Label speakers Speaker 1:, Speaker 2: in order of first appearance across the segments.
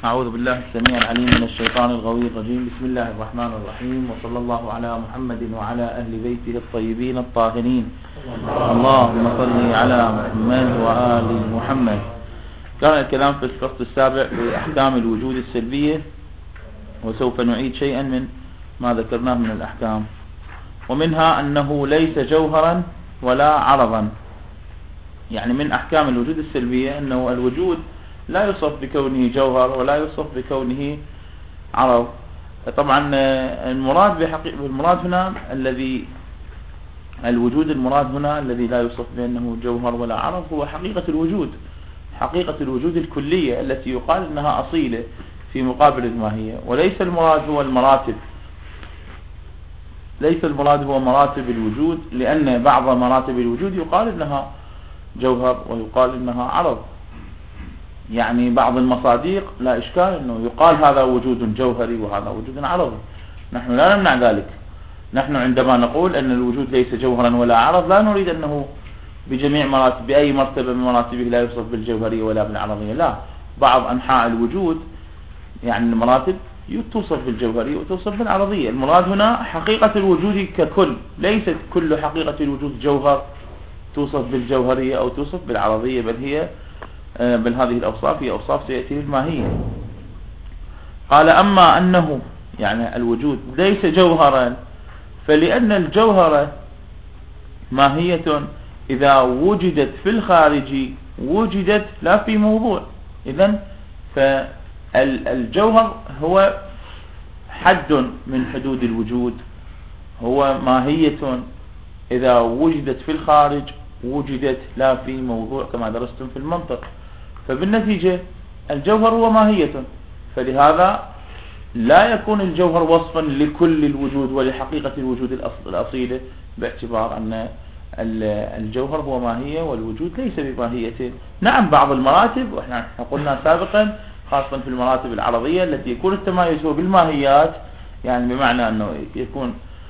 Speaker 1: أعوذ بالله السميع العليم من الشيطان الغوي الرجيم. بسم الله الرحمن الرحيم، وصلى الله على محمد وعلى أهل بيته الطيبين الطاهرين. اللهم صل على محمد وآل محمد. كان الكلام في الفصل السابع في أحكام الوجود السلبية، وسوف نعيد شيئا من ما ذكرناه من الأحكام، ومنها أنه ليس جوهرا ولا عرضا. يعني من أحكام الوجود السلبية أنه الوجود لا يوصف بكونه جوهر ولا يوصف بكونه عرض. طبعا المراد هنا الوجود المراد هنا الذي لا يوصف بأنه جوهر ولا عرض هو حقيقة الوجود، حقيقة الوجود الكلية التي يقال أنها أصيلة في مقابل الماهية، وليس المراد هو المراتب، ليس المراد هو مراتب الوجود، لأن بعض مراتب الوجود يقال أنها جوهر ويقال أنها عرض. يعني بعض المصادق لا إشكال أنه يقال هذا وجود جوهري وهذا وجود عرضي، نحن لا نمنع ذلك. نحن عندما نقول أن الوجود ليس جوهرا ولا عرض لا نريد أنه بجميع مراتب بأي مرتبة من مراتبه لا يوصف بالجوهرية ولا بالعرضية، لا، بعض أنحاء الوجود يعني المراتب توصف بالجوهرية وتوصف بالعرضية. المراد هنا حقيقة الوجود ككل، ليست كل حقيقة الوجود جوهر توصف بالجوهرية أو توصف بالعرضية، بل هذه الأوصاف هي أوصاف سيأتي بالماهية. قال أما أنه يعني الوجود ليس جوهرا، فلأن الجوهرة ماهية إذا وجدت في الخارج وجدت لا في موضوع. إذن فالجوهر هو حد من حدود الوجود، هو ماهية إذا وجدت في الخارج وجدت لا في موضوع كما درستم في المنطق. فبالنتيجة الجوهر هو ماهية، فلهذا لا يكون الجوهر وصفا لكل الوجود ولحقيقة الوجود الأصيلة، باعتبار أن الجوهر هو ماهية والوجود ليس بماهية. نعم بعض المراتب، وإحنا قلنا سابقا خاصة في المراتب العرضية التي يكون التمايز هو بالماهيات، يعني بمعنى أنه يكون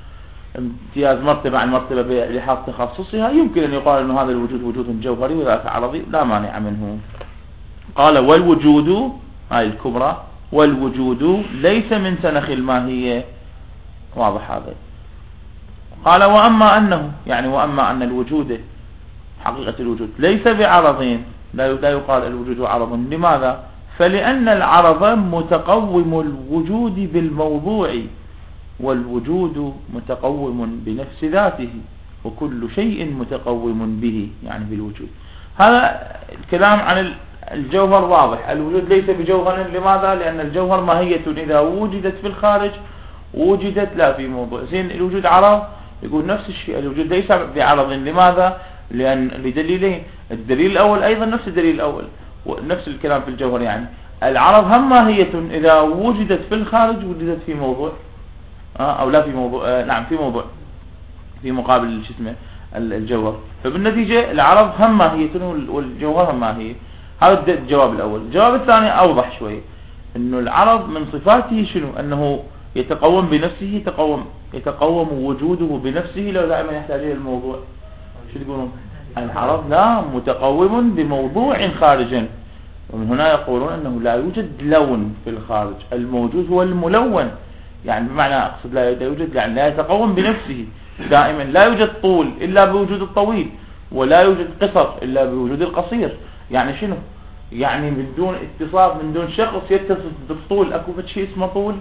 Speaker 1: امتياز مرتبة عن مرتبة لحاظ تخصصها، يمكن أن يقال أن هذا الوجود وجود جوهري وذاك عرضي، لا مانع منه. قال والوجود هاي الكبرى، والوجود ليس من سنخ الماهية، واضح هذا. قال وأما أنه يعني وأما أن الوجود حقيقة الوجود ليس بعرضين، لا يقال الوجود عرض. لماذا؟ فلأن العرض متقوم الوجود بالموضوع، والوجود متقوم بنفس ذاته، وكل شيء متقوم به يعني بالوجود. هذا الكلام عن الجوهر واضح. الوجود ليس بجوهر، لماذا؟ لأن الجوهر ماهية إذا وجدت في الخارج وجدت لا في موضوع. زين الوجود عرض، يقول نفس الشيء، الوجود ليس بعرض. لماذا؟ لأن لدليلين، الدليل الأول أيضا نفس الدليل الأول ونفس الكلام في الجوهر. يعني العرض هم ماهية إذا وجدت في الخارج وجدت في موضوع، أو لا في موضوع، نعم في موضوع في مقابل اسمه الجوهر. فبالنتيجة العرض هم ماهية والجوهر هم ماهية. هذا الجواب الأول. الجواب الثاني أوضح شوي، إنه العرض من صفاته شنو؟ أنه يتقوم بنفسه، يتقوم وجوده بنفسه، لو دائما يحتاج إلى الموضوع. شو يقولون؟ العرض لا متقوم بموضوع خارجا، ومن هنا يقولون أنه لا يوجد لون في الخارج، الموجود هو الملون. يعني بمعنى أقصد لا يوجد، يعني لا يتقوم بنفسه دائما. لا يوجد طول إلا بوجود الطويل، ولا يوجد قصر إلا بوجود القصير. يعني شنو؟ يعني من دون اتصاف، من دون شخص يتصف بالطول، أكو شيء اسمه طول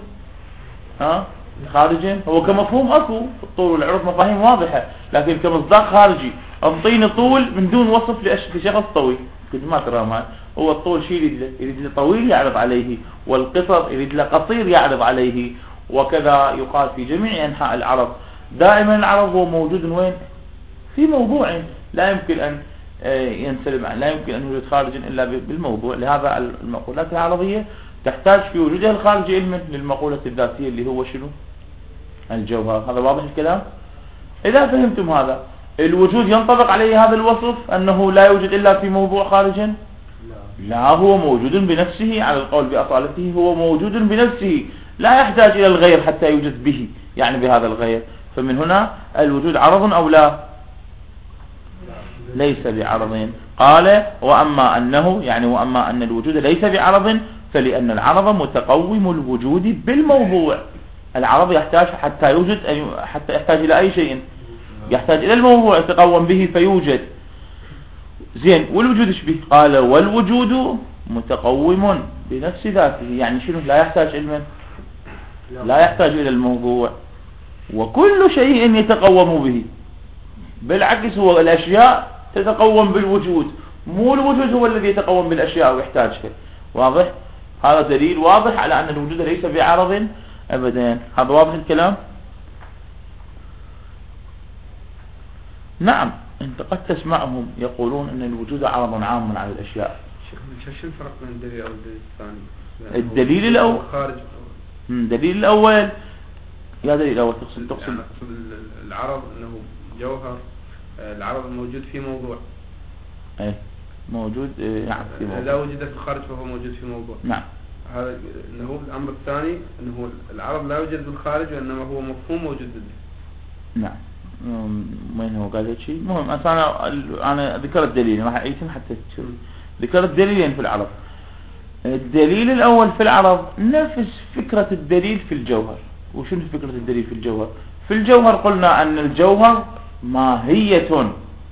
Speaker 1: خارجي. هو كمفهوم أكو الطول والعرض مفاهيم واضحة، لكن كمصداق خارجي انطيني طول من دون وصف لشخص طويل، كنت ما ترى معي. هو الطول شيء يريد له طويل يعرض عليه، والقصر يريد له قصير يعرض عليه، وكذا يقال في جميع أنحاء العرض. دائما العرض هو موجود وين؟ في موضوع، لا يمكن أن ينسلب عنه، لا يمكن أن يوجد خارجا إلا بالموضوع. لهذا المقولات العرضية تحتاج في وجودها الخارجي علما للمقولة الذاتية اللي هو شنو؟ الجوهر. هذا واضح الكلام؟ إذا فهمتم هذا، الوجود ينطبق عليه هذا الوصف أنه لا يوجد إلا في موضوع خارجا؟ لا، هو موجود بنفسه، على القول بأصالته هو موجود بنفسه، لا يحتاج إلى الغير حتى يوجد به، يعني بهذا الغير. فمن هنا الوجود عرض أو لا؟ ليس بعرض. قال وأما أنه يعني وأما أن الوجود ليس بعرض، فلأن العرض متقوم الوجود بالموضوع. العرض يحتاج حتى يوجد، حتى يحتاج إلى أي شيء، يحتاج إلى الموضوع يتقوم به فيوجد. زين، والوجود ايش به؟ قال والوجود متقوم بنفس ذاته. يعني شنو؟ لا يحتاج علما، لا يحتاج إلى الموضوع، وكل شيء يتقوم به. بالعكس، هو الأشياء تتقوم بالوجود، مو الوجود هو الذي يتقوم بالأشياء ويحتاجها. واضح؟ هذا دليل واضح على أن الوجود ليس بعرض أبدا. هذا واضح الكلام؟ نعم، أنت قد تسمعهم يقولون أن الوجود عرض عام على الأشياء.
Speaker 2: شو الفرق بين الدليل الأول والدليل الثاني؟
Speaker 1: الدليل الأول
Speaker 2: خارج.
Speaker 1: الدليل الأول، يا دليل الأول تقصد
Speaker 2: العرض أنه جوهر، العرض موجود في موضوع.
Speaker 1: ايه موجود، نعم في موضوع.
Speaker 2: إذا وجد في الخارج فهو موجود في موضوع.
Speaker 1: نعم.
Speaker 2: هذا أنه الأمر الثاني أنه العرض لا يوجد بالخارج، وإنما هو مفهوم موجود بالذهن.
Speaker 1: نعم. وين هو قال شيء؟ المهم أنا ذكرت دليلين راح أعيدهم حتى تشوف. ذكرت دليلين في العرض. الدليل الأول في العرض نفس فكرة الدليل في الجوهر. وشنو فكرة الدليل في الجوهر؟ في الجوهر قلنا أن الجوهر ماهية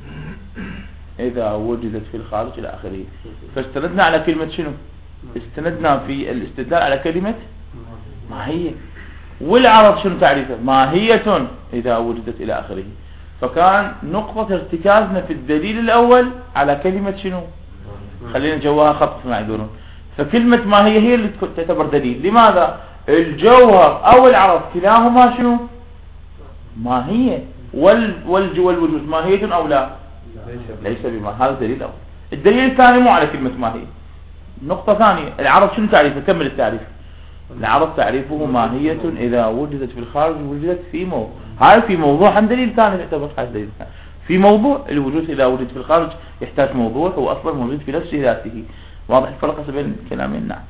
Speaker 1: إذا وجدت في الخارج إلى آخره. فاستندنا على كلمة شنو؟ استندنا في الاستدلال على كلمة ماهية. والعرض شنو تعريفه؟ ماهية إذا وجدت إلى آخره. فكان نقطة ارتكازنا في الدليل الأول على كلمة شنو؟ خلينا جواها خط ما يقولون. فكلمة ماهية هي اللي تعتبر دليل. لماذا؟ الجوهر أو العرض كلاهما شنو؟ ماهية. والوجود ماهية أو لا؟ ليس بما. هذا الدليل الأول. الدليل الثاني مو على كلمة ماهية. نقطة ثانية، العرض شنو تعريفه؟ كمل التعريف. العرض تعريفه ماهية إذا وجدت في الخارج وجدت في موضوع. هذا في موضوع عن دليل ثاني يعتبر دليل ثاني. في موضوع الوجود إذا وجد في الخارج يحتاج موضوع، هو أصلا موجود في نفس ذاته. واضح الفرق بين الكلامين؟ نعم.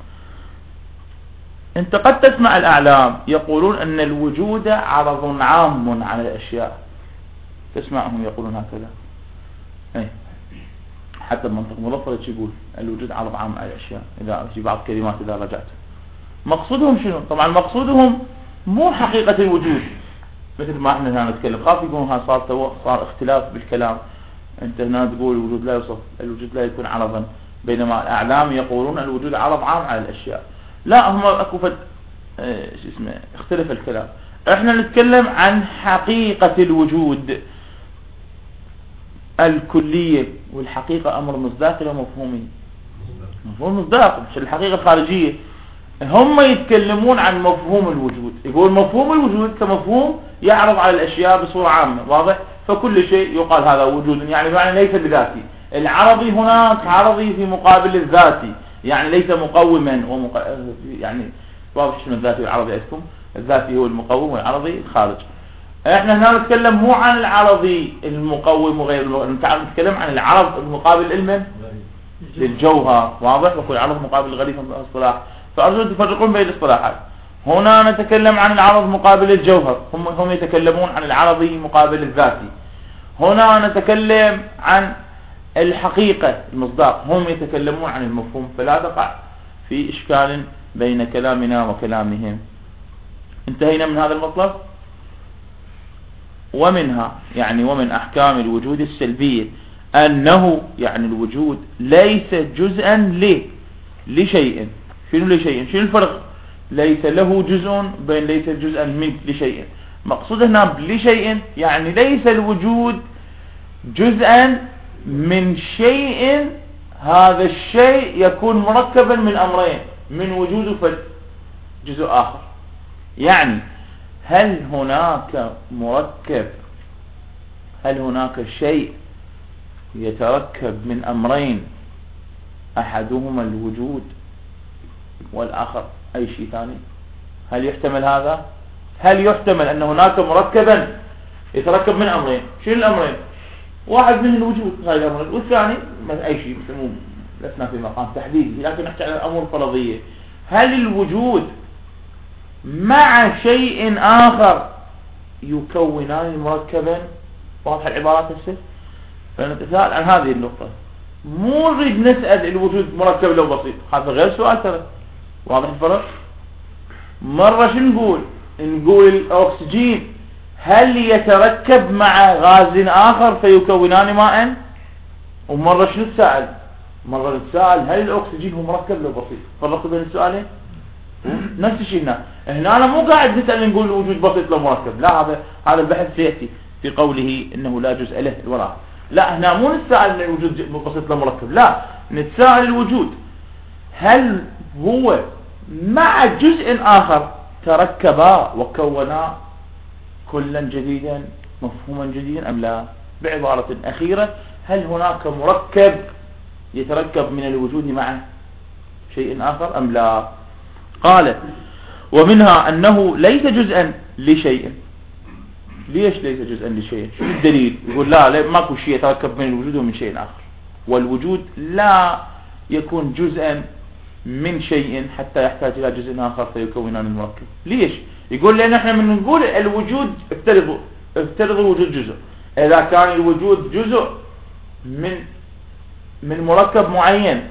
Speaker 1: أنت قد تسمع الأعلام يقولون أن الوجود عرض عام على الأشياء. تسمعهم يقولون هكذا. أي حتى المنطق مظفر يقول الوجود عرض عام على الأشياء. إذا في بعض كلمات إذا رجعت مقصودهم شنو؟ طبعا مقصودهم مو حقيقة الوجود مثل ما احنا هنا نتكلم. خاف يقولون صار اختلاف بالكلام. انت هنا تقول الوجود لا يوصف، الوجود لا يكون عرضا، بينما الأعلام يقولون الوجود عرض عام على الأشياء. لا، هم اكو اختلف الكلام. احنا نتكلم عن حقيقة الوجود الكلية، والحقيقة أمر مصداقي ومفهومي. مفهوم مصداق مش الحقيقة الخارجية. هم يتكلمون عن مفهوم الوجود، يقول مفهوم الوجود كمفهوم يعرض على الأشياء بصورة عامة. واضح؟ فكل شيء يقال هذا وجود، يعني معنى ليس بذاتي. العرضي هناك عرضي في مقابل الذاتي، يعني ليس مقوما يعني واضح شنو الذاتي والعرضي عندكم؟ الذاتي هو المقوم والعرضي الخارج. احنا هنا نتكلم مو عن العرضي المقوم وغير نتكلم عن العرض المقابل المن للجوهر. واضح؟ وكل عرض مقابل الغريب في الاصطلاح. فأرجو تفرقون بين الاصطلاحات. هنا نتكلم عن العرض مقابل الجوهر، هم يتكلمون عن العرضي مقابل الذاتي. هنا نتكلم عن الحقيقة المصداق، هم يتكلمون عن المفهوم. فلا تقع في إشكال بين كلامنا وكلامهم. انتهينا من هذا المطلب. ومنها يعني ومن أحكام الوجود السلبية أنه يعني الوجود ليس جزءا لشيء. شنو لشيء؟ شنو الفرق؟ ليس له جزء بين ليس جزءا من لشيء. مقصود هنا لشيء يعني ليس الوجود جزءا من شيء، هذا الشيء يكون مركبا من أمرين، من وجود وفد جزء آخر. يعني هل هناك شيء يتركب من أمرين أحدهما الوجود والآخر أي شيء ثاني؟ هل يحتمل هذا؟ هل يحتمل أن هناك مركبا يتركب من أمرين؟ شنو الأمرين؟ واحد من الوجود غير الأمر، والثاني أي شيء مثل لسنا في مقام تحديدي، لكن نحكي عن الأمور الفرضية. هل الوجود مع شيء آخر يكونان مركبا؟ واضح العبارات هسه؟ فنتساءل عن هذه النقطة. مو نريد نسأل الوجود مركب لو بسيط، هذا غير سؤال ترى. واضح الفرق؟ مرة شو نقول الأكسجين هل يتركب مع غاز آخر فيكونان ماء؟ ومرة شو نتساءل؟ مرة نتساءل هل الأكسجين هو مركب لو بسيط؟ فرقوا بين السؤالين؟ نفس الشيء هنا أنا مو قاعد نسأل نقول الوجود بسيط لو مركب، لا، هذا البحث سيأتي في قوله إنه لا جزء له الوراء. لا، هنا مو نتساءل ان الوجود بسيط لو مركب، لا، نتساءل الوجود هل هو مع جزء آخر تركبا وكونا كلا جديدا مفهوما جديدا أم لا؟ بعبارة أخيرة، هل هناك مركب يتركب من الوجود مع شيء آخر أم لا؟ قال ومنها أنه ليس جزءا لشيء. ليش ليس جزءا لشيء؟ شو الدليل؟ يقول لا ماكو شيء يتركب من الوجود ومن شيء آخر، والوجود لا يكون جزءا من شيء حتى يحتاج إلى جزء آخر فيكونان المركب. ليش؟ يقول لأن احنا من نقول الوجود افترض الوجود جزء، إذا كان الوجود جزء من مركب معين،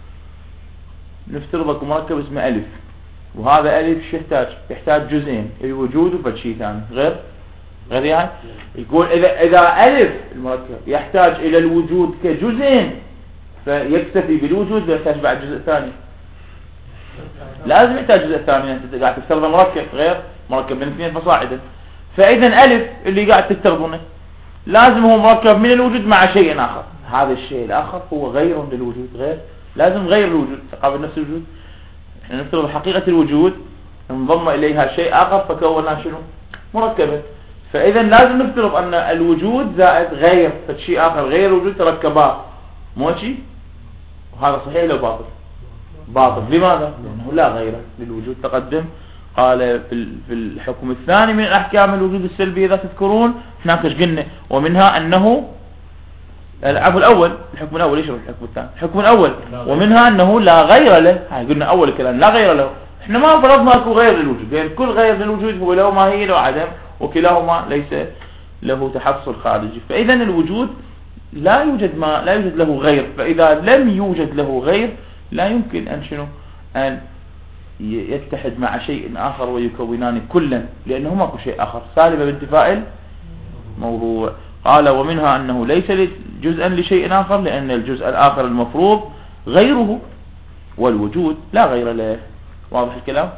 Speaker 1: نفترض اكو مركب اسمه ألف، وهذا ألف شو يحتاج جزئين، الوجود وفد شيء ثاني غير يعني. يقول إذا ألف المركب يحتاج إلى الوجود كجزئين فيكتفي بالوجود، ويحتاج بعد جزء ثاني، لازم يحتاج جزء ثاني. أنت قاعد تفترض مركب غير مركب من 2 فصاعدا، فإذا ألف اللي قاعد تفترضونه لازم هو مركب من الوجود مع شيء آخر، هذا الشيء الآخر هو غير للوجود، غير لازم غير الوجود تقابل نفس الوجود. احنا نفترض حقيقة الوجود انضم إليها شيء آخر فكوننا شنو؟ مركبا. فإذا لازم نفترض أن الوجود زائد غير فشيء آخر غير الوجود تركبا، مو شيء؟ وهذا صحيح لو باطل؟ باطل. لماذا؟ لأنه لا غير للوجود. تقدم قال في الحكم الثاني من أحكام الوجود السلبي إذا تذكرون هناك ايش قلنا؟ ومنها أنه العفو الأول، الحكم الأول ايش الحكم الثاني؟ الحكم الأول ومنها أنه لا غير له. قلنا أول الكلام لا غير له، احنا ما فرضنا اكو غير للوجود، لأن كل غير للوجود هو له ماهية له عدم، وكلاهما ليس له تحصل خارجي. فإذا الوجود لا يوجد له غير، فإذا لم يوجد له غير لا يمكن أن شنو؟ أن يتحد مع شيء آخر ويكونان كلا، لأنه ماكو شيء آخر سالب بانتفاء الموضوع. قال ومنها أنه ليس جزءا لشيء آخر، لأن الجزء الآخر المفروض غيره، والوجود لا غير له. واضح الكلام؟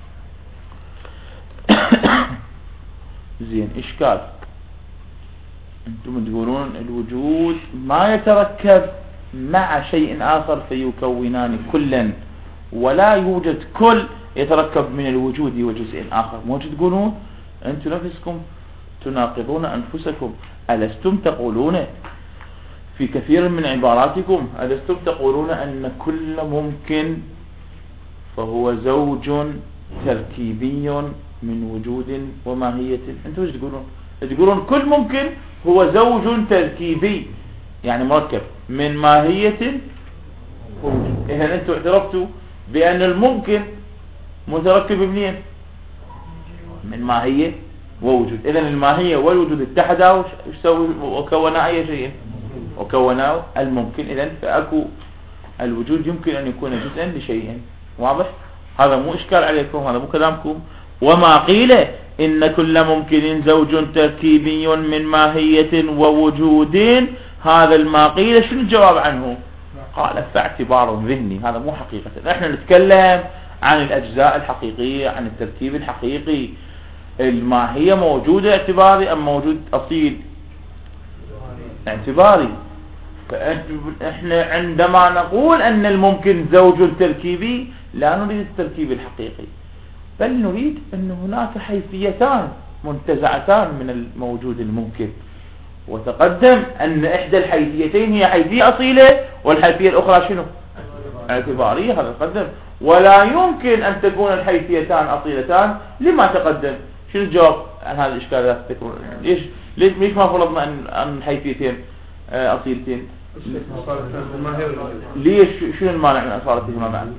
Speaker 1: زين. إشكال، أنتم تقولون الوجود ما يتركب مع شيء آخر فيكونان كلا، ولا يوجد كل يتركب من الوجود وجزء آخر. مو تقولون أنتم نفسكم تناقضون أنفسكم؟ ألستم تقولون في كثير من عباراتكم، ألستم تقولون أن كل ممكن فهو زوج تركيبي من وجود وماهية؟ أنتم ايش تقولون؟ تقولون كل ممكن هو زوج تركيبي، يعني مركب من ماهية ووجود. إذن أنتم اعترفتوا بأن الممكن متركب منين؟ من ماهية ووجود. إذن الماهية والوجود اتحدا وكونا أي شيء، وكونا الممكن. إذن فأكو الوجود يمكن أن يكون جزءا لشيء. واضح؟ هذا مو إشكال عليكم، هذا مو كلامكم. وما قيل إن كل ممكن زوج تركيبي من ماهية ووجود، هذا ما قيل شنو الجواب عنه؟ قال فاعتبار ذهني، هذا مو حقيقة. احنا نتكلم عن الأجزاء الحقيقية، عن التركيب الحقيقي. الماهية موجودة اعتباري أم موجود أصيل؟ اعتباري. فاحنا عندما نقول أن الممكن زوج تركيبي لا نريد التركيب الحقيقي، بل نريد أن هناك حيثيتان منتزعتان من الموجود الممكن. وتقدم أن إحدى الحيثيتين هي حيثية أصيلة، والحيثية الأخرى شنو؟ اعتبارية. هذا تقدم. ولا يمكن أن تكون الحيثيتان أصيلتان. لما تقدم؟ شنو الجواب عن هذا الإشكال؟ ليش ما فرضنا أن الحيثيتين أصيلتين؟ ليش؟ شنو المانع من أصالتهما معا؟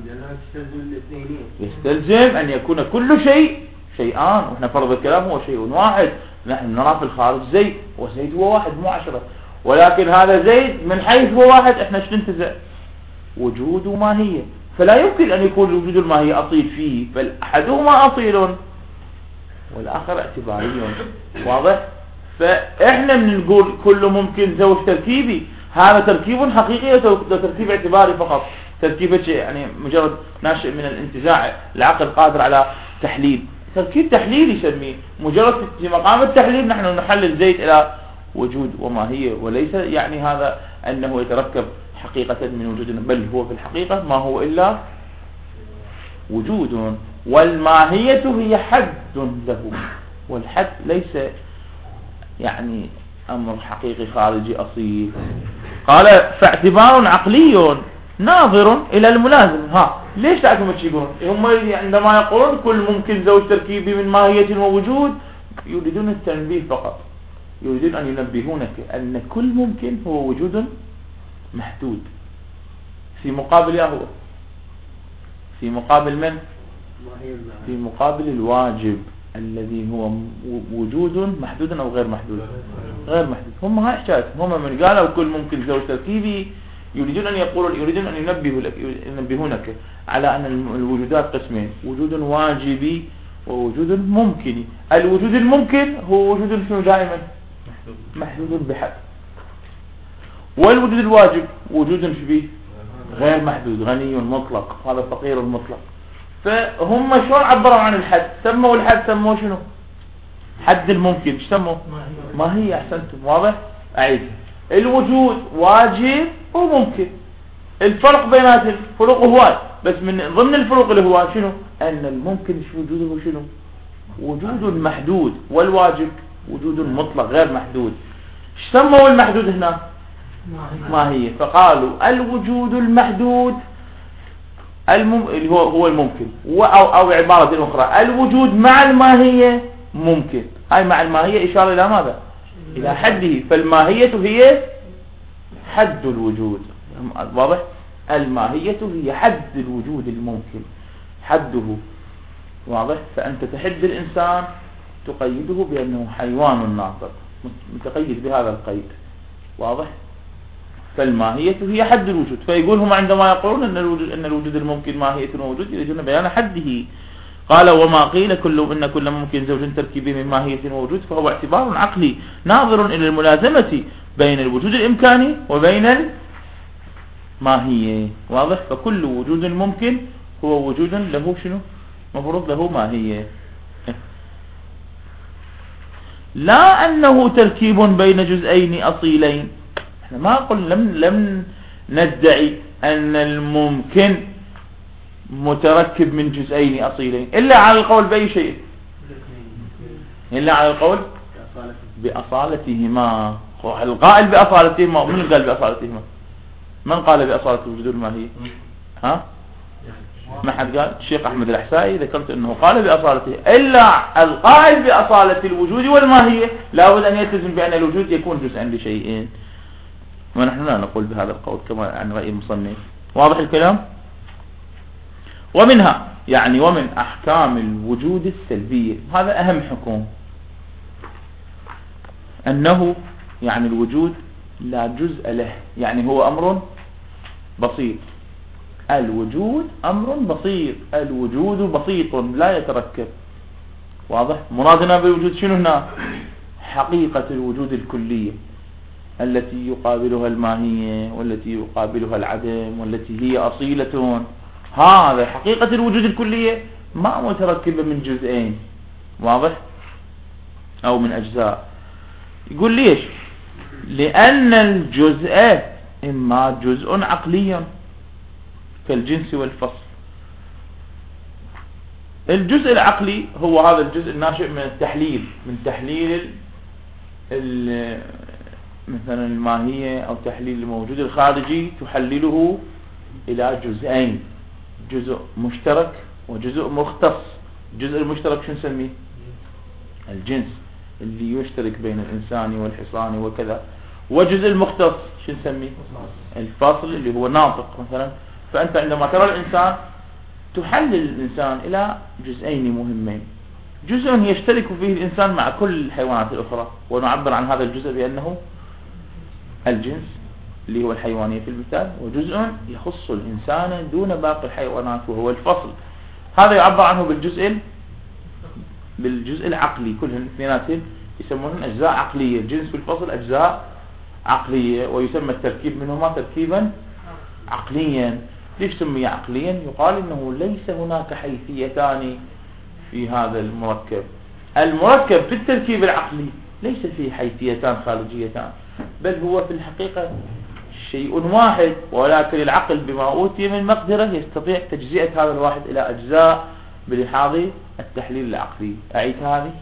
Speaker 1: يستلزم أن يكون كل شيء شيئان، وإحنا فرض الكلام هو شيء واحد. نحن نرى في الخارج زيد، وزيد هو واحد مو 10، ولكن هذا زيد من حيث هو واحد احنا شو ننتزع؟ وجود وماهية. فلا يمكن أن يكون وجود الماهية أصيل فيه، بل أحدهما أصيل والآخر اعتباري. واضح؟ فإحنا بنقول كله ممكن زوج تركيبي، هذا تركيب حقيقي وتركيب اعتباري فقط، تركيب يعني مجرد ناشئ من الانتزاع، العقل قادر على تحليل، تركيب تحليلي يسميه، مجرد في مقام التحليل نحن نحلل زيت إلى وجود وماهية، وليس يعني هذا أنه يتركب حقيقة من وجود، بل هو في الحقيقة ما هو إلا وجود، والماهية هي حد له، والحد ليس يعني أمر حقيقي خارجي أصيل. قال فاعتبار عقلي ناظر إلى الملازم. ليش تعرفوا تشيبون؟ هم عندما يقولون كل ممكن زوج تركيبي من ماهية ووجود يريدون التنبيه فقط، يريدون أن ينبهونك أن كل ممكن هو وجود محدود، في مقابل هو في مقابل من؟ في مقابل الواجب الذي هو وجود محدود أو غير محدود؟ غير محدود. هم هاي حكايتهم، هم من قالوا كل ممكن زوج تركيبي يريدون أن يقولوا، يريدون أن ينبهونك على أن الوجودات قسمين، وجود واجبي ووجود ممكني. الوجود الممكن هو وجود شنو؟ دائما محدود بحد، والوجود الواجب وجود شبيه غير محدود، غني مطلق، هذا فقير مطلق. فهم شلون عبروا عن الحد؟ سموا الحد سموه شنو؟ حد الممكن. ايش سموه؟ ما هي. احسنتم. واضح؟ اعيد. الوجود واجب وممكن، الفرق بينات الفروق هواي، بس من ضمن الفروق اللي هو شنو؟ ان الممكن وجوده شنو؟ وجود محدود، والواجب وجود مطلق غير محدود. ايش سموا المحدود هنا؟ ما هي. فقالوا الوجود المحدود اللي هو الممكن، أو عبارة أخرى الوجود مع الماهية ممكن. هاي مع الماهية إشارة إلى ماذا؟ إلى حده، فالماهية هي حد الوجود. واضح؟ الماهية هي حد الوجود الممكن، حده. واضح؟ فأنت تحد الإنسان تقيده بأنه حيوان ناطق، متقيد بهذا القيد. واضح؟ فالماهية هي حد الوجود. فيقول هم عندما يقولون أن الوجود الممكن ماهية ووجود يريدون بيان حده. قال وما قيل إن كل ممكن زوج تركيبي من ماهية ووجود فهو اعتبار عقلي ناظر إلى الملازمة بين الوجود الإمكاني وبين الماهية. واضح؟ فكل وجود ممكن هو وجود له شنو؟ مفروض له ماهية، لا أنه تركيب بين جزئين أصيلين. احنا ما قلنا، لم ندعي أن الممكن متركب من جزئين أصيلين إلا على القول بأي شيء، إلا على القول بأصالتهما. القائل بأصالتهما، من قال بأصالتهما؟ من قال بأصالة الوجود الماهية؟ ما حد قال. الشيخ أحمد الأحسائي ذكرت أنه قال بأصالته، إلا القائل بأصالة الوجود والماهية لابد أن يلتزم بأن الوجود يكون جزءا لشيئين، ونحن لا نقول بهذا القول كما عن رأي المصنف. واضح الكلام؟ ومنها يعني ومن أحكام الوجود السلبية، هذا أهم حكم، أنه يعني الوجود لا جزء له، يعني هو أمر بسيط. الوجود أمر بسيط، الوجود بسيط لا يتركب. واضح؟ مرادنا بالوجود شنو هنا؟ حقيقة الوجود الكلية التي يقابلها الماهية، والتي يقابلها العدم، والتي هي أصيلة. هذا حقيقة الوجود الكلية ما متركبة من جزئين. واضح؟ أو من أجزاء. يقول ليش؟ لأن الجزء إما جزء عقلي كالجنس والفصل. الجزء العقلي هو هذا الجزء الناشئ من التحليل، من تحليل مثلا الماهية أو تحليل الموجود الخارجي، تحلله إلى جزئين، جزء مشترك وجزء مختص. الجزء المشترك شو نسميه؟ الجنس اللي يشترك بين الإنسان والحصان وكذا. وجزء المختص شو نسميه؟ الفاصل اللي هو ناطق مثلا. فأنت عندما ترى الإنسان تحلل الإنسان إلى جزئين مهمين، جزء يشترك فيه الإنسان مع كل الحيوانات الأخرى، ونعبر عن هذا الجزء بأنه الجنس. اللي هو الحيوانية في المثال، وجزء يخص الإنسان دون باقي الحيوانات وهو الفصل. هذا يعبر عنه بالجزء العقلي. كلهم اثنيناتهم يسمونهم أجزاء عقلية، الجنس بالفصل أجزاء عقلية، ويسمى التركيب منهما تركيبا عقليا. ليش سمي عقليا؟ يقال إنه ليس هناك حيثيتان في هذا المركب. المركب في التركيب العقلي ليس فيه حيثيتان خارجيتان، بل هو في الحقيقة شيء واحد، ولكن العقل بما أوتي من مقدرة يستطيع تجزئة هذا الواحد إلى أجزاء بلحاظ التحليل العقلي. أعيد هذه.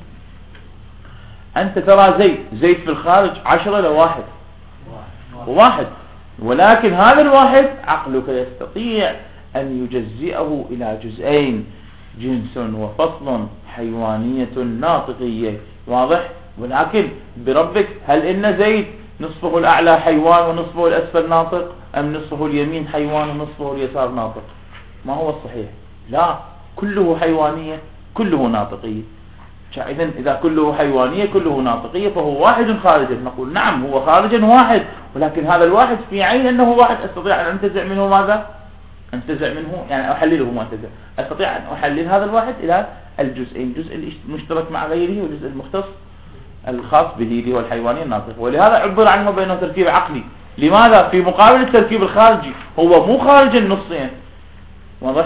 Speaker 1: أنت ترى زيت في الخارج 10 لواحد وواحد، ولكن هذا الواحد عقلك يستطيع أن يجزئه إلى جزئين، جنس وفصل، حيوانية ناطقية. واضح؟ ولكن بربك هل إن زيت نصفه الأعلى حيوان ونصفه الأسفل ناطق، أم نصفه اليمين حيوان ونصفه اليسار ناطق؟ ما هو الصحيح؟ لا، كله حيوانية كله ناطقية. إذا كله حيوانية كله ناطقية فهو واحد خارجا. نقول نعم هو خارجا واحد، ولكن هذا الواحد في عين أنه واحد أستطيع أن أنتزع منه ماذا؟ أنتزع منه يعني أحلله، ما أنتزع، أستطيع أن أحلل هذا الواحد إلى الجزئين، الجزء المشترك مع غيره والجزء المختص الخاص به اللي هو الحيواني الناطق. ولهذا عبر عنه بأنه تركيب عقلي. لماذا؟ في مقابل التركيب الخارجي، هو مو خارجا نصين. واضح؟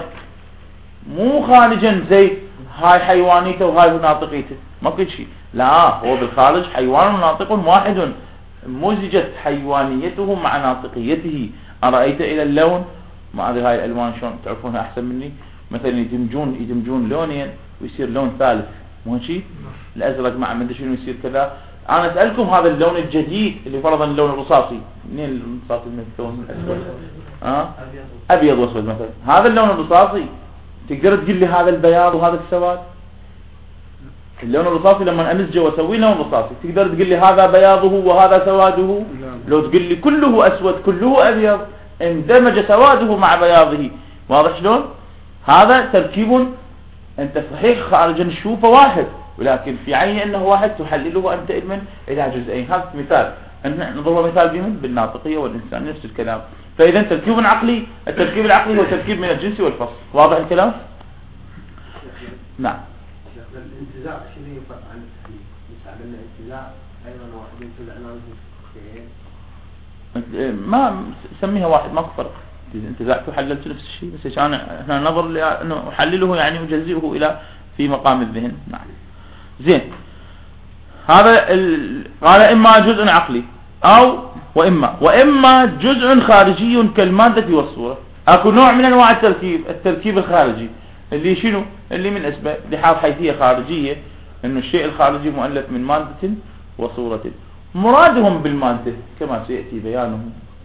Speaker 1: مو خارجا زي هاي حيوانيته وهاي ناطقيته، ما كل شيء. لا، هو بالخارج حيوان ناطق واحد، مزجت حيوانيته مع ناطقيته. أرأيت إلى اللون؟ ما أدري هاي الألوان شلون تعرفونها أحسن مني. مثلا يدمجون لونين ويصير لون ثالث، مو شيء؟ الأزرق مع مدري شنو يصير كذا. أنا أسألكم هذا اللون الجديد اللي فرضا اللون الرصاصي، منين الرصاصي من اللون الأسود؟ أبيض وأسود مثلا. هذا اللون الرصاصي تقدر تقول لي هذا البياض وهذا السواد؟ اللون الرصاصي لما أمزجه وأسويه لون رصاصي، تقدر تقول لي هذا بياضه وهذا سواده؟ لو تقول لي كله أسود كله أبيض اندمج سواده مع بياضه. واضح شلون؟ هذا تركيب أنت صحيح خارجا تشوفه واحد، ولكن في عين أنه واحد تحلله أنت إلى جزئين. هذا مثال، نضرب مثال بهم بالناطقية والإنسان نفس الكلام. فإذا تركيب عقلي، التركيب العقلي هو تركيب من الجنس والفصل. واضح الكلام؟ نعم.
Speaker 3: الانتزاع شنو يفرق عن التحليل؟ مثلا الانتزاع أيضا واحد ينتزع
Speaker 1: ما سميها واحد، ماكو فرق. إذا انتزعت وحللت نفس الشيء، بس احنا نظر لأنه أحلله يعني أجزئه إلى في مقام الذهن. نعم. زين. هذا قال إما جزء عقلي أو وإما جزء خارجي كالمادة والصورة. أكو نوع من أنواع التركيب الخارجي اللي شنو؟ اللي من أسباب لحاظ حيثية خارجية، إنه الشيء الخارجي مؤلف من مادة وصورة. مرادهم بالمادة كما سيأتي بيانه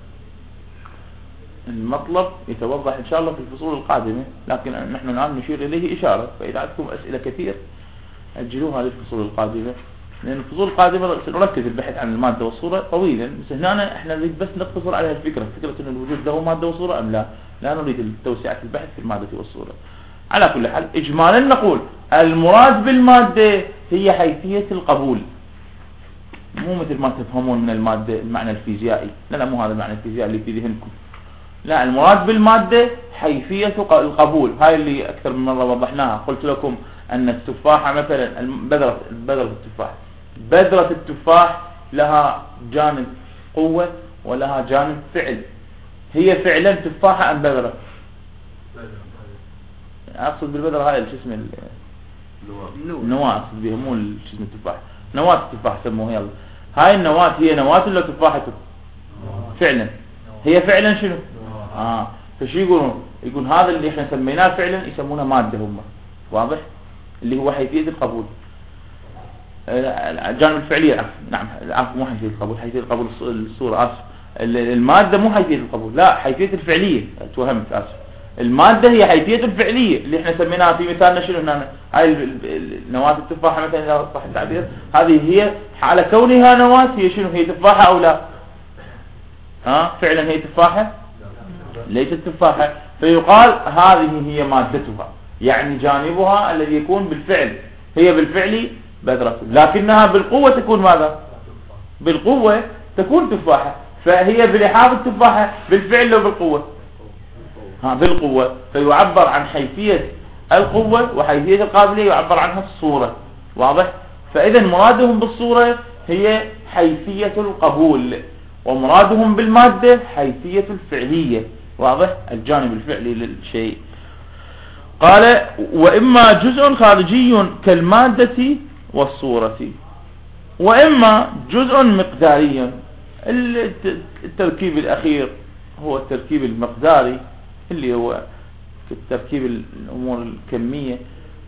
Speaker 1: المطلب يتوضح إن شاء الله في الفصول القادمة، لكن نحن الآن نشير إليه إشارة. فإذا عندكم أسئلة كثير أجلوها للفصول القادمة، لأن الفصول القادمة سنركز البحث عن المادة والصورة طويلا، بس هنا احنا نريد بس نقتصر على الفكرة، فكرة أن الوجود له مادة وصورة أم لا. لا نريد التوسعة البحث في المادة والصورة. على كل حال إجمالا نقول المراد بالمادة هي حيثية القبول، مو مثل ما تفهمون من المادة المعنى الفيزيائي. لا مو هذا المعنى الفيزيائي اللي في ذهنكم. لا، المراد بالمادة حيثية القبول. هاي اللي أكثر من مرة وضحناها. قلت لكم أن التفاحة مثلا بذرة التفاح لها جانب قوة ولها جانب فعل. هي فعلا تفاحة أم بذرة؟ أقصد بالبذرة هاي الجسم النواة، أقصد بها مو الجسم التفاح. نواة التفاح سموها. يلا، هاي النواة هي نواة ولا تفاحته؟ فعلا هي فعلا شنو؟ فشي يقولون هذا اللي احنا سميناه فعلا يسمونه مادة هم. واضح؟ اللي هو حيثية القبول، الجانب الفعلي. نعم، مو حيثية القبول، حيثية القبول الصورة. آسف، المادة مو حيثية القبول، لا، حيثية الفعلية. توهمت، آسف. المادة هي حيثية الفعلية اللي احنا سميناها في مثالنا شنو هنا. هاي نواة التفاحة مثلا إذا صح التعبير، هذه هي على كونها نواة هي شنو؟ هي تفاحة أو لا؟ فعلا هي تفاحة؟ ليست تفاحة. فيقال هذه هي مادتها، يعني جانبها الذي يكون بالفعل. هي بالفعل بذرة، لكنها بالقوة تكون ماذا؟ بالقوة تكون تفاحة. فهي بلحاظ التفاحة بالفعل لو بالقوة؟ بالقوة. فيعبر عن حيثية القوة وحيثية القابلية يعبر عنها الصورة. واضح؟ فإذا مرادهم بالصورة هي حيثية القبول، ومرادهم بالمادة حيثية الفعلية. واضح؟ الجانب الفعلي للشيء. قال وإما جزء خارجي كالمادة والصورة، وإما جزء مقداري. التركيب الأخير هو التركيب المقداري اللي هو تركيب الأمور الكمية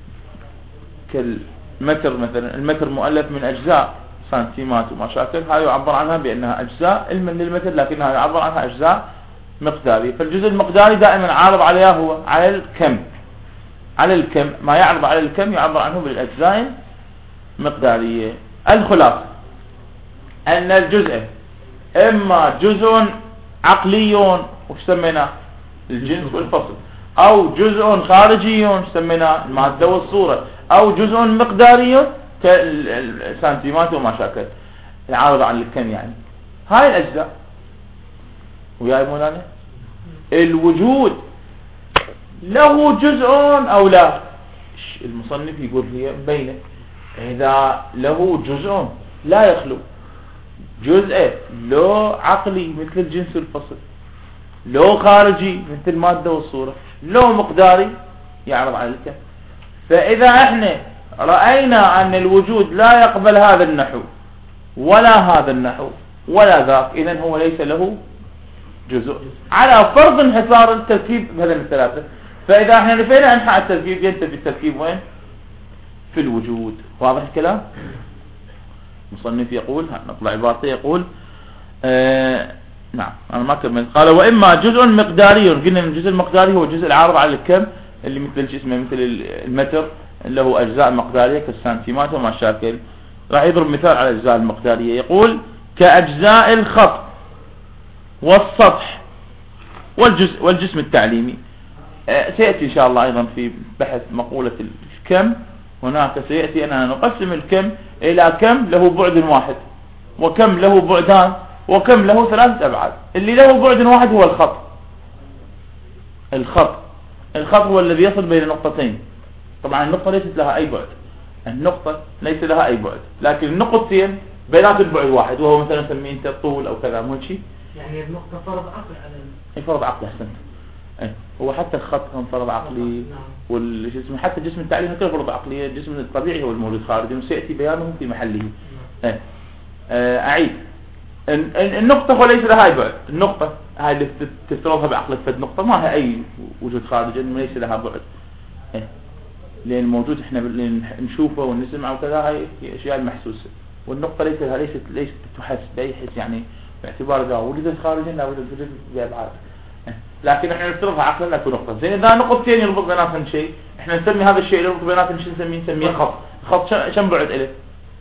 Speaker 1: كالمتر مثلا. المتر مؤلف من أجزاء سنتيمات ومشاكل، هاي يعبر عنها بأنها أجزاء علما للمتر، لكنها يعبر عنها أجزاء مقدارية. فالجزء المقداري دائما عارض عليها هو على الكم، على الكم. ما يعرض على الكم يعبر عنه بالأجزاء مقدارية. الخلاصة أن الجزء إما جزء عقلي وش سميناه الجنس والفصل، أو جزء خارجي سميناه المادة والصورة، أو جزء مقداري كالسنتيمات ومشاكل العارضة عن الكم. يعني هاي الأجزاء. وياي مولانا الوجود له جزء أو لا؟ المصنف يقول هي بينه. إذا له جزء لا يخلو جزء لو عقلي مثل الجنس والفصل، لو خارجي مثل المادة والصورة، لو مقداري يعرض على الكم. فإذا احنا رأينا أن الوجود لا يقبل هذا النحو ولا هذا النحو ولا ذاك، إذن هو ليس له جزء على فرض انحصار التركيب بهذا الثلاثة. فإذا احنا نفينا انحاء التركيب ينتفي التركيب وين؟ في الوجود. واضح الكلام؟ مصنف يقول نطلع عبارته يقول نعم أنا ما كملت. قال وإما جزء مقداري. قلنا الجزء المقداري هو الجزء العارض على الكم اللي مثل جسمه مثل المتر له أجزاء مقدارية كالسنتيمات وما شاكل. راح يضرب مثال على الأجزاء المقدارية يقول كأجزاء الخط والسطح والجسم التعليمي. سيأتي إن شاء الله أيضا في بحث مقولة الكم. هناك سيأتي أننا نقسم الكم إلى كم له بعد واحد، وكم له بعدان، وكم له ثلاثة أبعاد. اللي له بعد واحد هو الخط. الخط هو الذي يصل بين نقطتين. طبعا النقطة ليست لها أي بعد، النقطة ليس لها أي بعد، لكن النقطتين بينات البعد واحد، وهو مثلا نسميه انت الطول أو كذا. مو شيء
Speaker 3: يعني النقطة فرض عقلي على
Speaker 1: فرض عقلي. أحسنت. هو حتى الخط هم فرض عقلي، والجسم حتى الجسم التعليمي كله فرض عقلي. الجسم الطبيعي هو الموجود خارجي وسيأتي بيانه في محله. أعيد. النقطة هو ليس لها أي بعد. النقطة هاي اللي تفترضها بعقلك فد نقطة ما هي أي وجود خارجي، ليس لها بعد. لأن الموجود احنا نشوفه ونسمعه وكذا هاي أشياء محسوسة، والنقطة ليست تحس بأي حس، يعني باعتبار إذا ولدت خارجا لا ولدت بأبعاد. لكن احنا نفترضها عقلا تكون نقطة. زين إذا نقطتين يربط بيناتهم شيء، احنا نسمي هذا الشيء اللي يربط بيناتهم شيء نسميه خط. خط شن بعد إله؟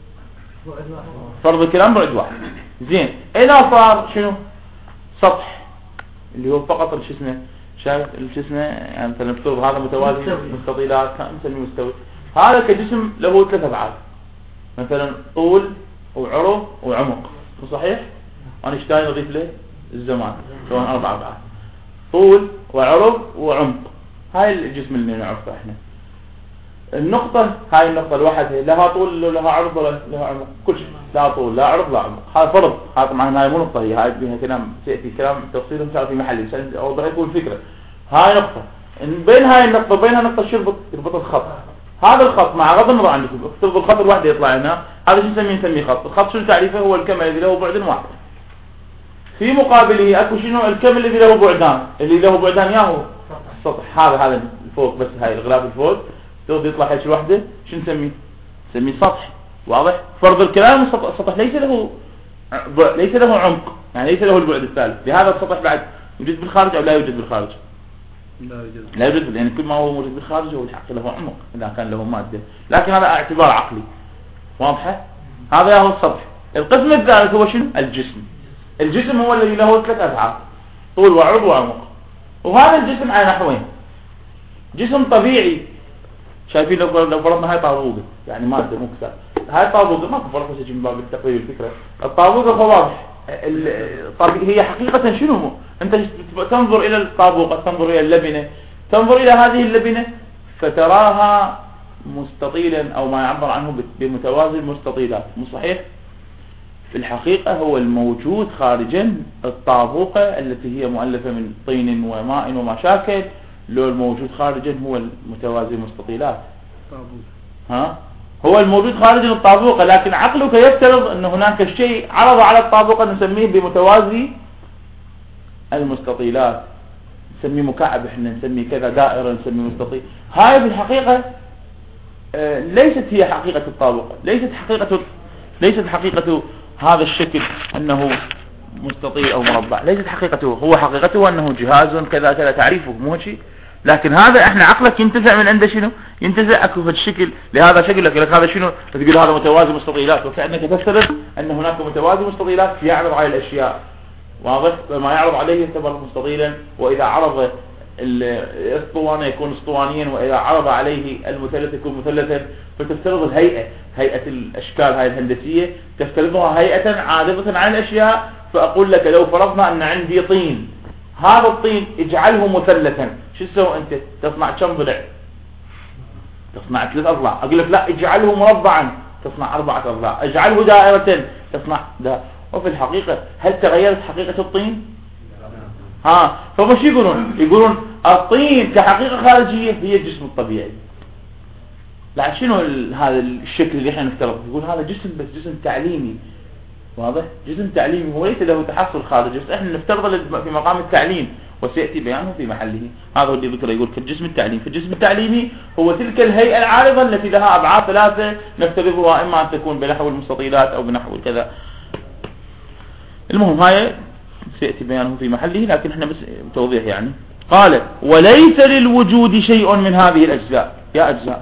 Speaker 1: فرض الكلام بعد واحد. زين إذا صار شنو سطح اللي هو فقط الجسم، شايف الجسم يعني مثلا نفترض هذا متوازي مستطيلات نسميه مستوي. هذا كجسم له ثلاث أبعاد، مثلا طول وعرض وعمق. صحيح؟ أينشتاين يضيف له الزمان سواء 4 أبعاد، طول وعرض وعمق. هاي الجسم اللي نعرفه احنا. النقطة هاي النقطة لوحدها لها طول لها عرض ولا لها عمق؟ كل شيء لا طول لا عرض لا عمق. هذا فرض. هذا طبعا هاي مو نقطة، هاي بها كلام سيأتي كلام تفصيل إن شاء الله في محله عشان أوضح لكم الفكرة. هاي نقطة، بين هاي النقطة وبينها نقطة شو يربط الخط. هذا الخط مع غض النظر عندكم افترض الخط الواحد يطلع لنا، هذا شو نسميه خط. الخط شو تعريفه؟ هو الكم الذي له بعد واحد. في مقابله اكو شنو الكم الذي له بعدان، اللي له بعدان ياهو السطح. هذا الفوق بس، هاي الغلاف الفوق تقدر يطلع هيك وحده شو نسميه سطح. واضح؟ فرض الكلام السطح ليس له عمق، يعني ليس له البعد الثالث. لهذا السطح بعد يوجد بالخارج او لا يوجد بالخارج؟ لا يوجد، لان كل ما هو موجود بالخارج هو الحق له عمق اذا كان له ماده، لكن هذا اعتبار عقلي. واضحه؟ هذا هو السطح. القسم الثالث هو شنو؟ الجسم هو الذي له 3 أبعاد، طول وعرض وعمق. وهذا الجسم على نحوين: جسم طبيعي، شايفين لو فرضنا هاي طاووقة، يعني مادة مو كتاب، هاي طاووقة ما فرضنا شيء من باب التقريب الفكرة. الطاووقة فواضح طب هي حقيقة شنو؟ أنت تنظر إلى الطابوق، تنظر إلى اللبنة، تنظر إلى هذه اللبنة فتراها مستطيلا أو ما يعبر عنه بمتوازي المستطيلات، مو صحيح؟ في الحقيقة هو الموجود خارجا الطابوقة التي هي مؤلفة من طين وماء وما شاكل، لو الموجود خارجا هو المتوازي المستطيلات. ها؟ هو الموجود خارجا الطابوقة، لكن عقلك يفترض أن هناك شيء عرض على الطابوقة نسميه بمتوازي المستطيلات، نسميه مكعب، احنا نسميه كذا دائرة، نسميه مستطيل. هاي بالحقيقة ليست هي حقيقة الطابوقة، ليست حقيقة هذا الشكل أنه مستطيل أو مربع، ليست حقيقته. هو حقيقته أنه جهاز كذا كذا تعريفه، مو شيء. لكن هذا احنا عقلك ينتزع من عنده شنو؟ ينتزع اكو في الشكل لهذا شكل، لك هذا شنو؟ تقول هذا متوازي مستطيلات، وكأنك تفترض أن هناك متوازي مستطيلات يعرض على الأشياء، واضح؟ ما يعرض عليه يعتبر مستطيلا، وإذا عرض الاسطوانة يكون اسطوانيا، وإذا عرض عليه المثلث يكون مثلثا. فتفترض الهيئة، هيئة الأشكال هاي الهندسية تفترضها هيئة عارضة عن الأشياء. فأقول لك لو فرضنا أن عندي طين، هذا الطين اجعله مثلثا، شو تسوي أنت؟ تصنع كم ضلع؟ تصنع 3 أضلاع. أقول لك لا، اجعله مربعا، تصنع 4 أضلاع. اجعله دائرة، تصنع دائرة. وفي الحقيقة هل تغيرت حقيقة الطين؟ فمش يقولون الطين كحقيقة خارجية هي الجسم الطبيعي. لا، شنو هذا الشكل اللي احنا نفترض؟ يقول هذا جسم، بس جسم تعليمي، واضح؟ جسم تعليمي هو ليس له تحصل خارجي، بس احنا نفترض في مقام التعليم، وسيأتي بيانه في محله. هذا اللي ذكره، يقول كالجسم التعليمي. فالجسم التعليمي هو تلك الهيئة العارضة التي لها أبعاد 3 نفترضها إما أن تكون بنحو المستطيلات أو بنحو كذا. المهم هاي سيأتي بيانه في محله، لكن احنا بس توضيح يعني. قال وليس للوجود شيء من هذه الأجزاء. يا أجزاء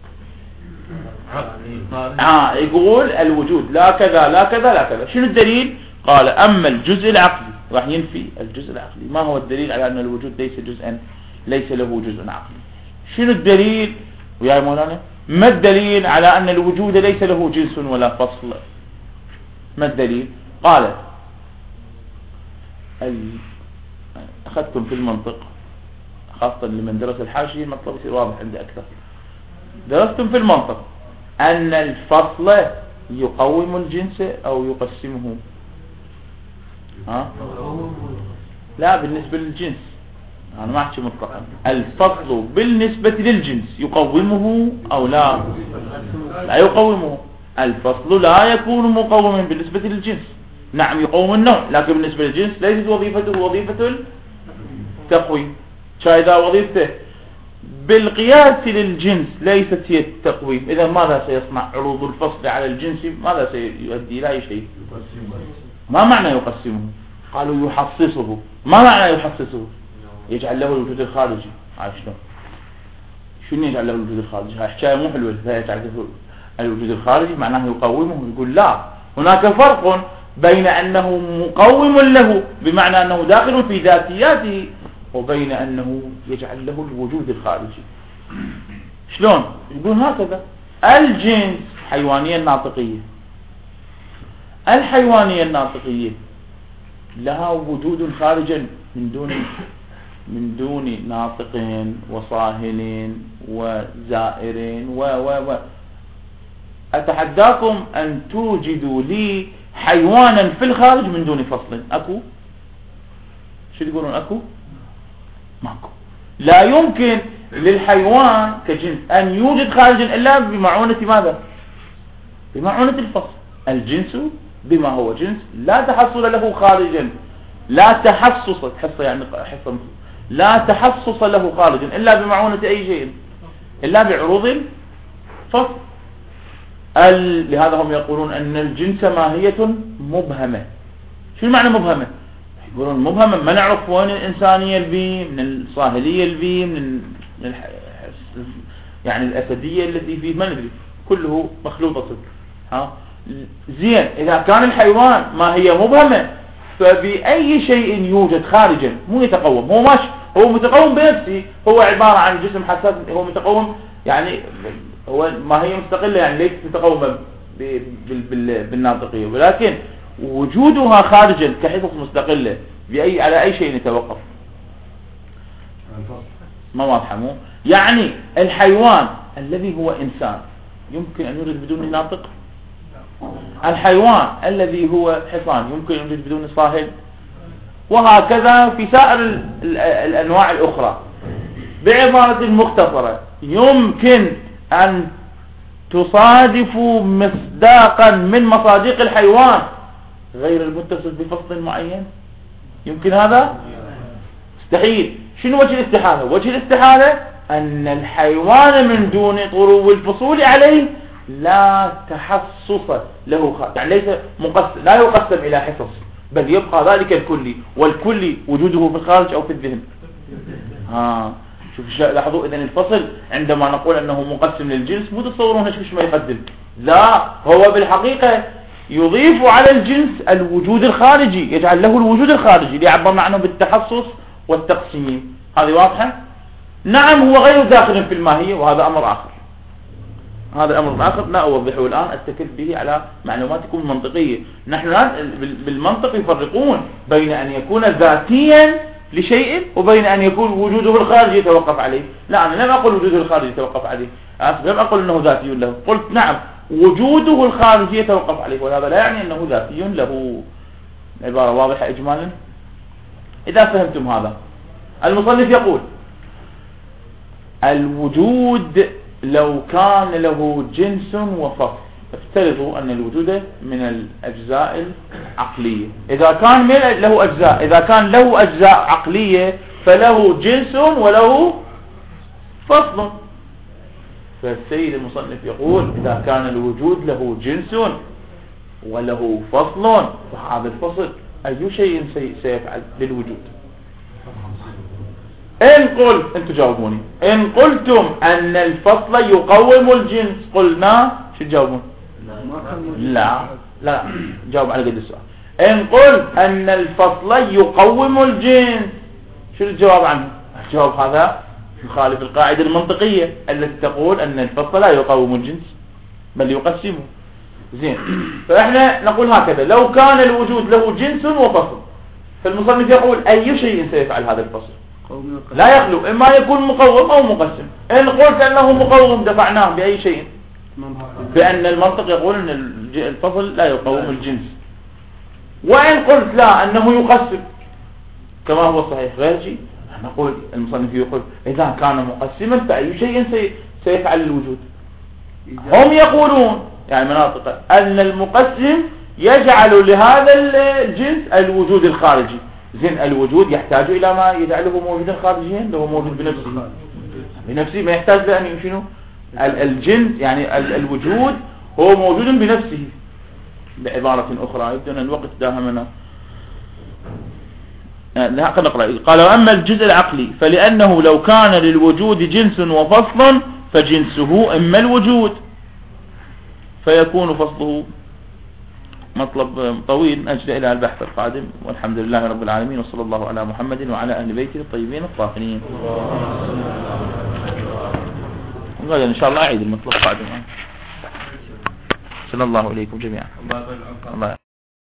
Speaker 1: يقول الوجود لا كذا لا كذا لا كذا. شنو الدليل؟ قال أما الجزء العقلي، راح ينفي الجزء العقلي. ما هو الدليل على أن الوجود ليس له جزء عقلي؟ شنو الدليل ويا مولانا؟ ما الدليل على أن الوجود ليس له جنس ولا فصل؟ ما الدليل؟ قال أخذتم في المنطق، خاصة لمن درس الحاشية المطلب يصير واضح عندي أكثر. درستم في المنطق أن الفصل يقوم الجنس أو يقسمه؟ لا، بالنسبة للجنس. أنا ما أحكي مطلقا. الفصل بالنسبة للجنس يقومه أو لا؟ لا يقومه. الفصل لا يكون مقوما بالنسبة للجنس. نعم يقوم النوع، لكن بالنسبة للجنس ليست وظيفته وظيفة التقويم. فإذا وظيفته بالقياس للجنس ليست هي التقويم، إذا ماذا سيصنع عروض الفصل على الجنس؟ ماذا سيؤدي؟ لا شيء. ما معنى يقسمه؟ قالوا يحصصه. ما معنى يحصصه؟ يجعل له الوجود الخارجي. شنو يجعل له الوجود الخارجي؟ هاي حكاية مو حلوة. يجعل له الوجود الخارجي معناه يقومه. يقول لا، هناك فرق بين أنه مقوم له بمعنى أنه داخل في ذاتياته، وبين أنه يجعل له الوجود الخارجي. شلون؟ يقول هكذا. الجنس حيوانية الناطقية، الحيوانية الناطقية لها وجود خارجا من دون ناطق وصاهل وزائر و أتحداكم أن توجدوا لي حيوانا في الخارج من دون فصل. أكو؟ شو تقولون أكو؟ ماكو. لا يمكن للحيوان كجنس أن يوجد خارجا إلا بمعونة ماذا؟ بمعونة الفصل. الجنس بما هو جنس لا تحصل له خارجا، لا تحصص، لا تحصص له خارجا إلا بمعونة أي شيء، إلا بعروض الفصل. لهذا هم يقولون أن الجنس ماهية مبهمة. شو المعنى مبهمة؟ يقولون مبهمة ما نعرف وين الإنسانية البي من الصاهلية البي من يعني الأسدية التي فيه ما ندري، كله مخلوطة. زين، إذا كان الحيوان ما هي مبهمة فبأي شيء يوجد خارجا مو يتقوم، هو ماشي، هو متقوم بنفسه، هو عبارة عن جسم حساس، هو متقوم يعني هو ما هي مستقلة، يعني ليست تتقوم بالناطقية، ولكن وجودها خارجا كحصص مستقلة على أي شيء يتوقف؟ ما واضحة مو؟ يعني الحيوان الذي هو إنسان يمكن أن يوجد بدون ناطق؟ الحيوان الذي هو حصان يمكن أن يوجد بدون صاهل؟ وهكذا في سائر الأنواع الأخرى. بعبارة مختصرة، يمكن أن تصادفوا مصداقا من مصادق الحيوان غير المتصل بفصل معين؟ يمكن هذا؟ مستحيل. شنو وجه الاستحالة؟ وجه الاستحالة أن الحيوان من دون طرو الفصول عليه لا تحصص له، يعني ليس مقسم، لا يقسم إلى حصص، بل يبقى ذلك الكلي، والكلي وجوده في الخارج أو في الذهن. شوف لاحظوا، إذن الفصل عندما نقول أنه مقسم للجنس مو تصورون ايش ما يقدم، لا، هو بالحقيقة يضيف على الجنس الوجود الخارجي، يجعل له الوجود الخارجي ليعبر عنه بالتحصص والتقسيم. هذه واضحة؟ نعم، هو غير داخل في الماهية، وهذا أمر آخر. هذا الأمر الآخر لا أوضحه الآن، أتكد به على معلوماتكم المنطقية. نحن بالمنطق يفرقون بين أن يكون ذاتيا لشيء وبين أن يكون وجوده الخارجي يتوقف عليه. لا، أنا لم أقل وجوده الخارجي يتوقف عليه، لم أقل أنه ذاتي له، قلت نعم وجوده الخارجي يتوقف عليه، وهذا لا يعني أنه ذاتي له. عبارة واضحة إجمالا. إذا فهمتم هذا، المصنف يقول الوجود لو كان له جنس وفصل، افترضوا أن الوجود من الأجزاء العقلية، إذا كان له أجزاء، إذا كان له أجزاء عقلية فله جنس وله فصل. فالسيد المصنف يقول إذا كان الوجود له جنس وله فصل، فهذا الفصل أي شيء سيفعل للوجود؟ إن قلت، أنتم جاوبوني، إن قلتم أن الفصل يقوم الجنس، قلنا شو تجاوبون؟ لا جاوب على قد السؤال. إن قلت أن الفصل يقوم الجنس، شو الجواب عنه؟ الجواب هذا يخالف القاعدة المنطقية التي تقول أن الفصل لا يقوم الجنس بل يقسمه. زين، فإحنا نقول هكذا، لو كان الوجود له جنس وفصل، فالمصنف يقول أي شيء سيفعل هذا الفصل؟ لا يخلو، إما يكون مقوم أو مقسم. إن قلت أنه مقوم دفعناه بأي شيء؟ بأن المنطق يقول أن الفصل لا يقوم الجنس. وإن قلت لا، أنه يقسم كما هو صحيح غير شيء، نقول المصنف يقول إذا كان مقسما فأي شيء سيفعل الوجود؟ هم يقولون يعني مناطق أن المقسم يجعل لهذا الجنس الوجود الخارجي. زين، الوجود يحتاج إلى ما يجعله موجودا خارجيا، لو موجود بنفسه ما يحتاج لأن شنو؟ الجنس يعني الوجود هو موجود بنفسه. بعبارة أخرى، يبدو أن الوقت داهمنا. نقرأ. قال وأما الجزء العقلي فلأنه لو كان للوجود جنس وفصل فجنسه إما الوجود، فيكون فصله مطلب طويل، أجل إلى البحث القادم. والحمد لله رب العالمين، وصلى الله على محمد وعلى أهل بيته الطيبين الطاهرين. غدا إن شاء الله أعيد المطلب القادم. صلى الله عليكم جميعا. الله